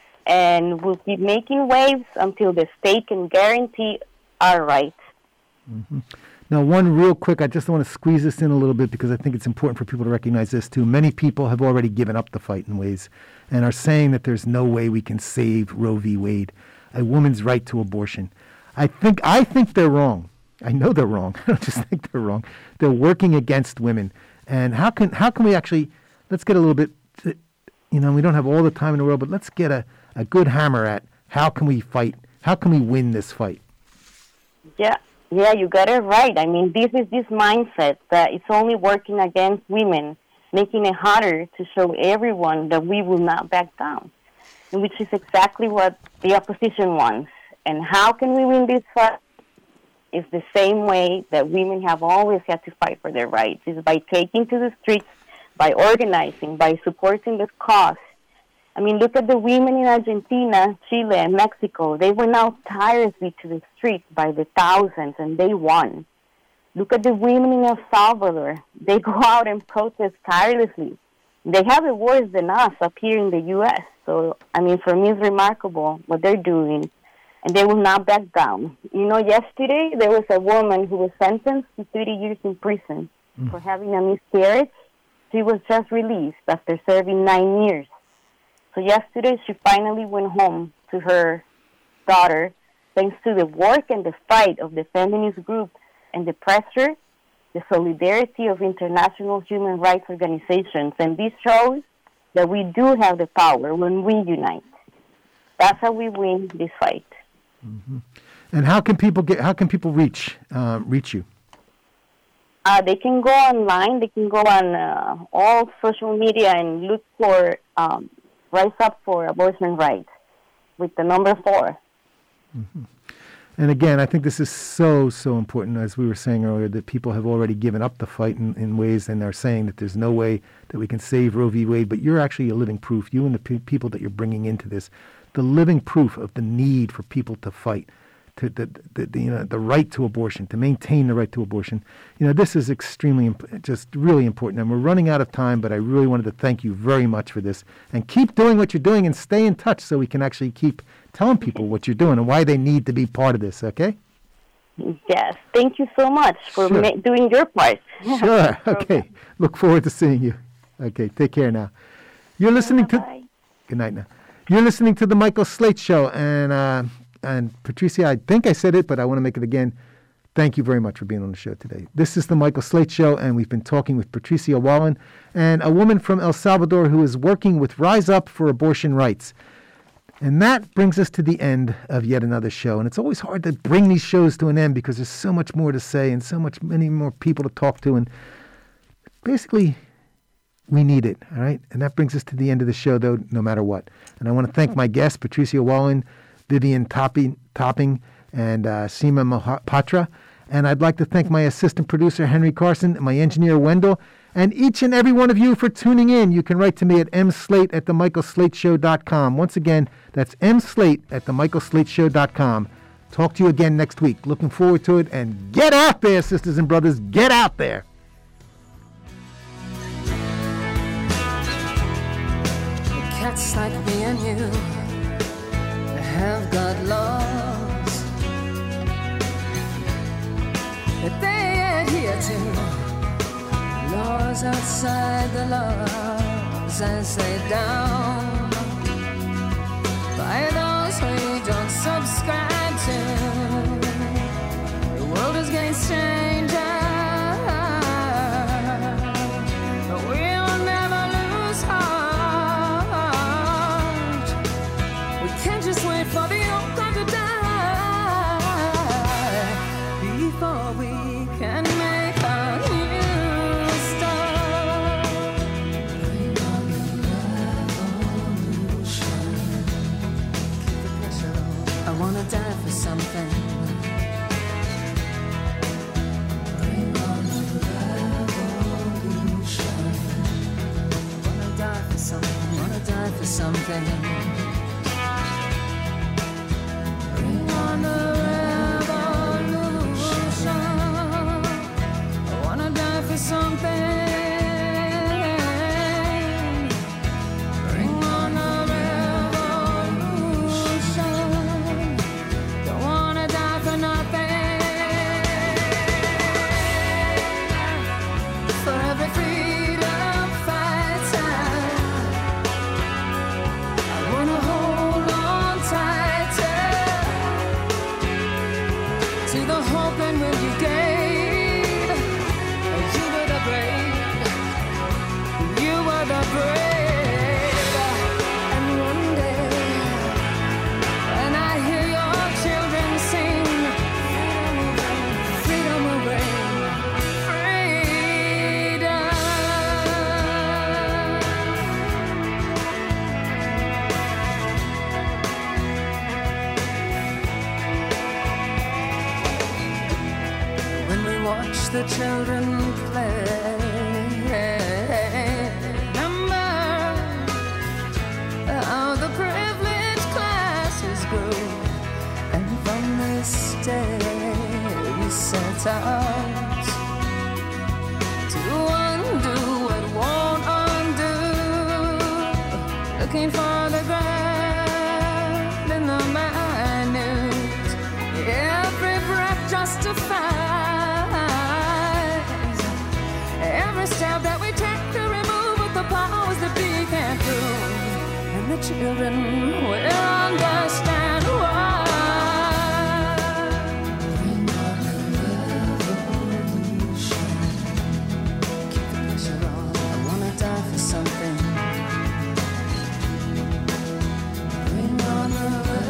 and will keep making waves until the state can guarantee our rights. Mm-hmm. Now, one real quick, I just want to squeeze this in a little bit because I think it's important for people to recognize this too. Many people have already given up the fight in ways and are saying that there's no way we can save Roe v. Wade, a woman's right to abortion. I think I think they're wrong. I know they're wrong. I don't just think they're wrong. They're working against women. And how can how can we actually, let's get a little bit, you know, we don't have all the time in the world, but let's get a, a good hammer at how can we fight, how can we win this fight? Yeah. Yeah, you got it right. I mean, this is this mindset that it's only working against women, making it harder to show everyone that we will not back down, which is exactly what the opposition wants. And how can we win this fight? It's the same way that women have always had to fight for their rights, is by taking to the streets, by organizing, by supporting this cause. I mean, look at the women in Argentina, Chile, and Mexico. They went out tirelessly to the streets by the thousands, and they won. Look at the women in El Salvador. They go out and protest tirelessly. They have it worse than us up here in the U S. So, I mean, for me, it's remarkable what they're doing, and they will not back down. You know, yesterday there was a woman who was sentenced to thirty years in prison mm. for having a miscarriage. She was just released after serving nine years. So yesterday, she finally went home to her daughter, thanks to the work and the fight of the feminist groups and the pressure, the solidarity of international human rights organizations. And this shows that we do have the power when we unite. That's how we win this fight. Mm-hmm. And how can people get? How can people reach uh, reach you? Uh, they can go online. They can go on uh, all social media and look for. Um, Rise Up for Abortion Rights with the number four. Mm-hmm. And again, I think this is so, so important, as we were saying earlier, that people have already given up the fight in, in ways, and they're saying that there's no way that we can save Roe v. Wade, but you're actually a living proof, you and the pe- people that you're bringing into this, the living proof of the need for people to fight, to the, the, the, you know, the right to abortion, to maintain the right to abortion. You know, this is extremely, imp- just really important. And we're running out of time, but I really wanted to thank you very much for this. And keep doing what you're doing and stay in touch so we can actually keep telling people what you're doing and why they need to be part of this, okay? Yes. Thank you so much for sure. ma- doing your part. Sure. Okay. Look forward to seeing you. Okay. Take care now. You're listening to... Bye. Good night now. You're listening to The Michael Slate Show, and... Uh, And Patricia, I think I said it, but I want to make it again. Thank you very much for being on the show today. This is the Michael Slate Show, and we've been talking with Patricia Wallin, and a woman from El Salvador who is working with Rise Up for Abortion Rights. And that brings us to the end of yet another show. And it's always hard to bring these shows to an end because there's so much more to say and so much many more people to talk to. And basically, we need it, all right? And that brings us to the end of the show, though, no matter what. And I want to thank my guests, Patricia Wallin, Vivian Topping, Topping and uh, Seema Mohapatra. And I'd like to thank my assistant producer, Henry Carson, and my engineer, Wendell, and each and every one of you for tuning in. You can write to me at mslate at the michael slate show dot com. Once again, that's mslate at the michael slate show dot com. Talk to you again next week. Looking forward to it. And get out there, sisters and brothers. Get out there. Cats like me and you have got laws that they adhere to, laws outside the laws as they down by those who you don't subscribe to. The world is getting stranger, but we'll never lose heart. We can't just wait for the old time to die before we can make a new start. Bring on the revolution. Keep the pressure on. I wanna die for something. Bring on the revolution. Wanna die for something. Wanna die for something. Bring on the revolution. I wanna die for something. Bring on the revolution. Don't wanna die for nothing. For every freedom fighter, I wanna hold on tighter to the hope and will you gave. You were the brave, you were the brave. And one day, when I hear your children sing, freedom will reign, freedom. When we watch the children play, remember how the privileged classes grew, and from this day we set out to undo what won't undo, looking for the grand in the minute. Every breath justifies every step that we take to remove what the powers that be can't do. And the children will understand why. Bring on the revolution. Keep the pressure on. I wanna die for something. Bring on the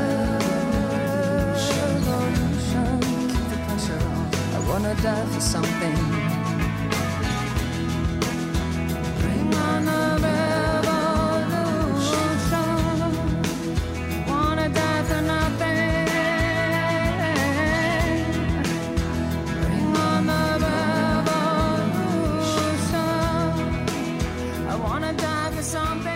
revolution. Keep the pressure on. I wanna die for something. Bring on the revolution. Wanna die for nothing. Bring on the revolution. I wanna die for something.